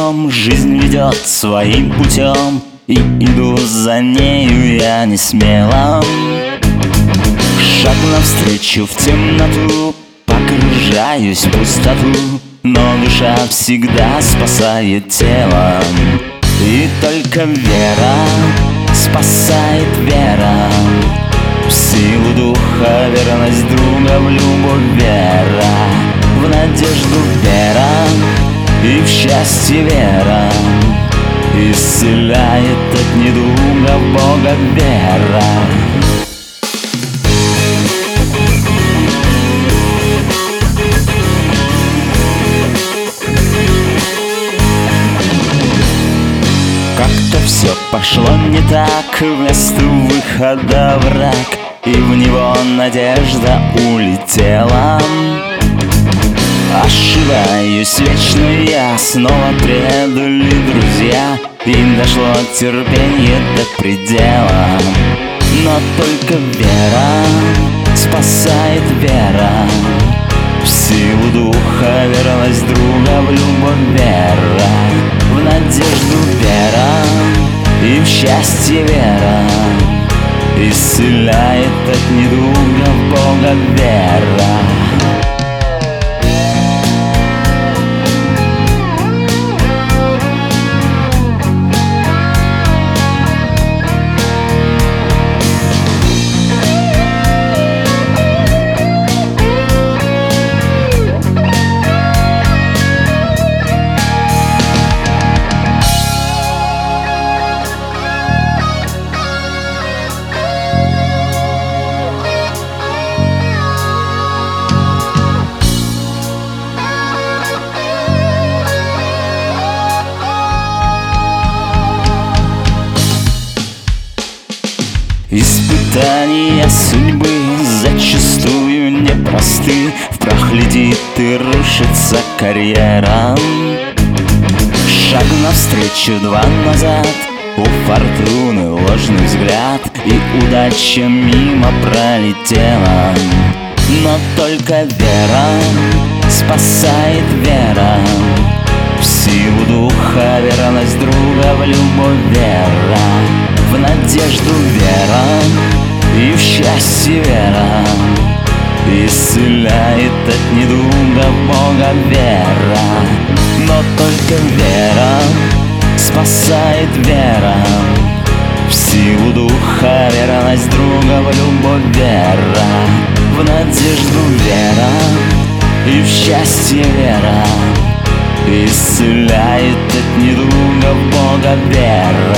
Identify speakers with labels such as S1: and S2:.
S1: путем, жизнь ведет своим путем, и иду за нею я не смело. Шаг навстречу в темноту, погружаюсь в пустоту, но душа всегда спасает тело. И только вера спасает, вера в силу духа, верность друга, в любовь вера, в надежду вера и в счастье вера. Исцеляет от недуга Бога вера. Как-то все пошло не так, вместо выхода враг, и в него надежда улетела. Ошибаюсь вечно я, снова предали друзья, и дошло терпение до предела. Но только вера спасает, вера в силу духа, верность друга, в любовь вера, в надежду вера и в счастье вера. Исцеляет от недуга Бога вера. Испытания судьбы зачастую непросты, в прах летит и рушится карьера. Шаг навстречу, два назад, у фортуны ложный взгляд, и удача мимо пролетела. Но только вера спасает, вера в силу духа, верность друга, в любовь вера, в надежду вера и в счастье вера. Исцеляет от недуга Бога вера. Но только вера спасает, вера в силу духа, верность друга, в любовь вера, в надежду вера и в счастье вера. Исцеляет от недуга Бога вера.